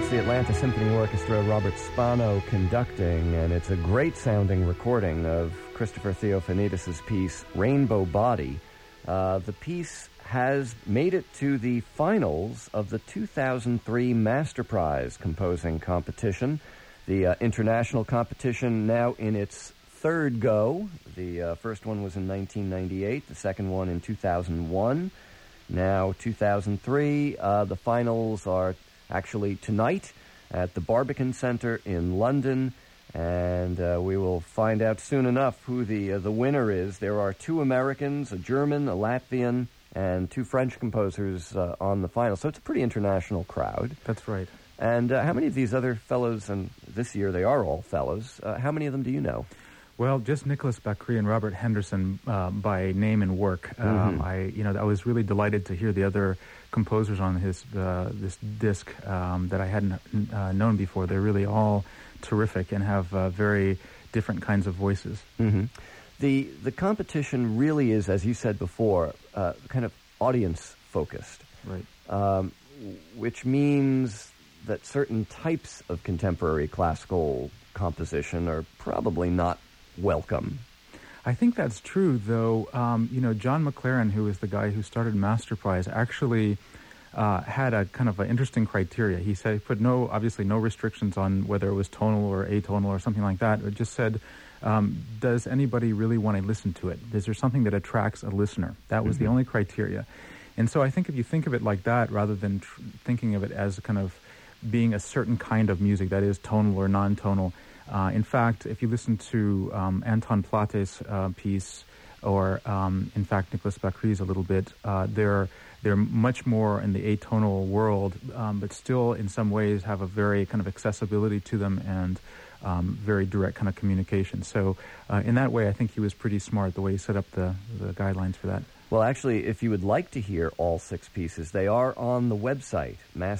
That's the Atlanta Symphony Orchestra, Robert Spano conducting, and it's a great-sounding recording of Christopher Theophanidis' piece, Rainbow Body. The piece has made it to the finals of the 2003 Master Prize composing competition. The international competition now in its third go. The first one was in 1998, the second one in 2001. Now 2003, the finals are actually tonight at the Barbican Centre in London, and we will find out soon enough who the winner is. There are two Americans, a German, a Latvian, and two French composers on the final, so it's a pretty international crowd. That's right. And how many of these other fellows, and this year they are all fellows, how many of them do you know? Well, just Nicholas Bacri and Robert Henderson by name and work. I was really delighted to hear the other composers on his this disc that I hadn't known before. They're really all terrific and have very different kinds of voices. Mm-hmm. The competition really is, as you said before, kind of audience focused, right? Which means that certain types of contemporary classical composition are probably not welcome. I think that's true, though. John McLaren, who is the guy who started Master Prize, actually had a kind of an interesting criteria. He said he put obviously no restrictions on whether it was tonal or atonal or something like that. It just said, does anybody really want to listen to it? Is there something that attracts a listener? That was the only criteria. And so I think if you think of it like that, rather than thinking of it as kind of being a certain kind of music, that is tonal or non-tonal, in fact, if you listen to Anton Plate's piece, or in fact Nicholas Bacri's a little bit, they're much more in the atonal world, but still in some ways have a very kind of accessibility to them and very direct kind of communication. So in that way, I think he was pretty smart the way he set up the guidelines for that. Well, actually, if you would like to hear all six pieces, they are on the website,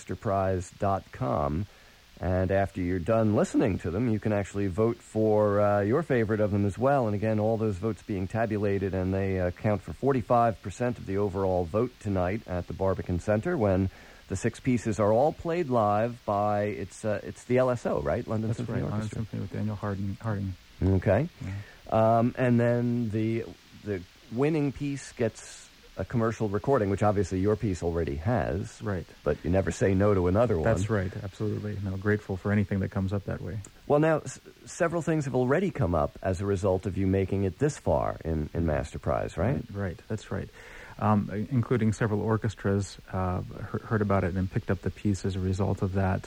masterprize.com. And after you're done listening to them, you can actually vote for your favorite of them as well. And again, all those votes being tabulated, and they account for 45% of the overall vote tonight at the Barbican Centre when the six pieces are all played live by, it's the LSO, right? London Symphony Orchestra. London Symphony with Daniel Harding. Okay. Yeah. And then the winning piece gets a commercial recording, which obviously your piece already has. Right. But you never say no to another one. That's right, absolutely. No, grateful for anything that comes up that way. Well, now, several things have already come up as a result of you making it this far in Master Prize, right? Right, that's right. Including several orchestras heard about it and picked up the piece as a result of that.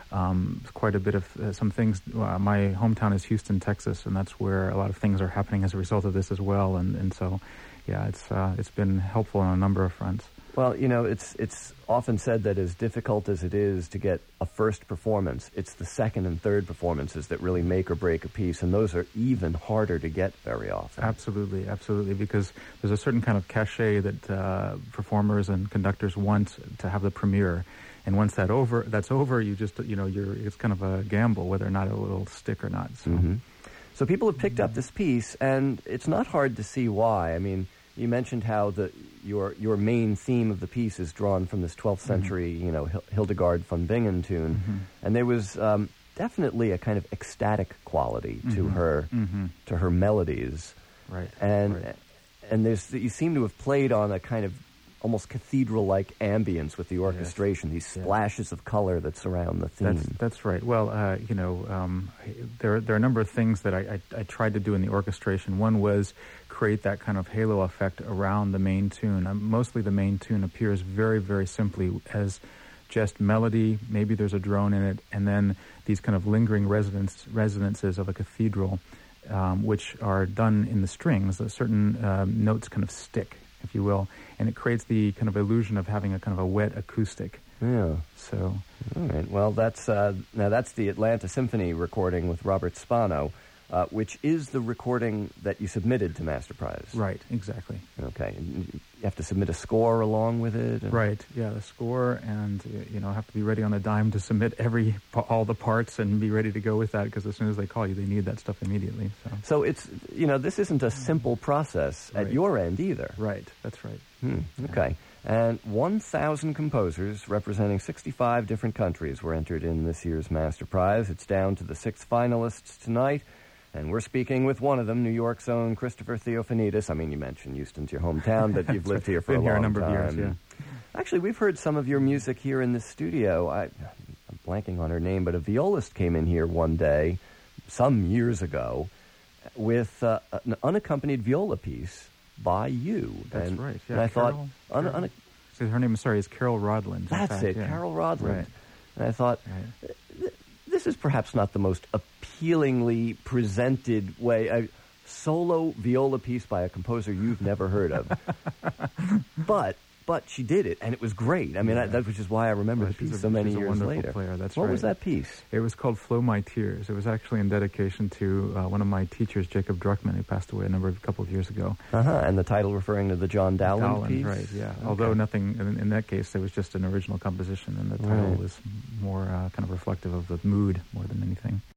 Quite a bit of some things. My hometown is Houston, Texas, and that's where a lot of things are happening as a result of this as well. And so, yeah, it's been helpful on a number of fronts. Well, it's often said that as difficult as it is to get a first performance, it's the second and third performances that really make or break a piece, and those are even harder to get very often. Absolutely, because there's a certain kind of cachet that performers and conductors want to have the premiere. And once that's over, you just, it's kind of a gamble whether or not it will stick or not. So. Mm-hmm. So people have picked up this piece, and it's not hard to see why. I mean, you mentioned how your main theme of the piece is drawn from this 12th century, Hildegard von Bingen tune, and there was definitely a kind of ecstatic quality to her melodies, right? And you seem to have played on a kind of almost cathedral-like ambience with the orchestration, these splashes of color that surround the theme. That's right. Well, there are a number of things that I tried to do in the orchestration. One was create that kind of halo effect around the main tune. Mostly the main tune appears very, very simply as just melody, maybe there's a drone in it, and then these kind of lingering resonances of a cathedral, which are done in the strings. Certain notes kind of stick, if you will, and it creates the kind of illusion of having a kind of a wet acoustic. Yeah. So. All right. Well, that's the Atlanta Symphony recording with Robert Spano, which is the recording that you submitted to Master Prize. Right. Exactly. Okay. And you have to submit a score along with it. Right. Yeah, the score, and have to be ready on a dime to submit all the parts and be ready to go with that, because as soon as they call you, they need that stuff immediately. So it's this isn't a simple process at your end either. Right. That's right. Okay. And 1,000 composers representing 65 different countries were entered in this year's Master Prize. It's down to the 6 finalists tonight, and we're speaking with one of them, New York's own Christopher Theofanidis. I mean, you mentioned Houston's your hometown, but you've lived here for a long time. Been here a number of years, yeah. Actually, we've heard some of your music here in this studio. I'm blanking on her name, but a violist came in here one day, some years ago, with an unaccompanied viola piece by you. That's right. Yeah, and I Carol, thought... her name, is Carol Rodland. That's it, yeah. Carol Rodland. Right. And I thought, this is perhaps not the most appealingly presented way, a solo viola piece by a composer you've never heard of. But she did it, and it was great. I mean, that was just why I remember the piece so many years later. Player, that's what right. was that piece? It was called Flow My Tears. It was actually in dedication to one of my teachers, Jacob Druckmann, who passed away a couple of years ago. And the title referring to the John Dowland piece? Right, yeah. Okay. Although nothing, in that case, it was just an original composition, and the title was more kind of reflective of the mood more than anything.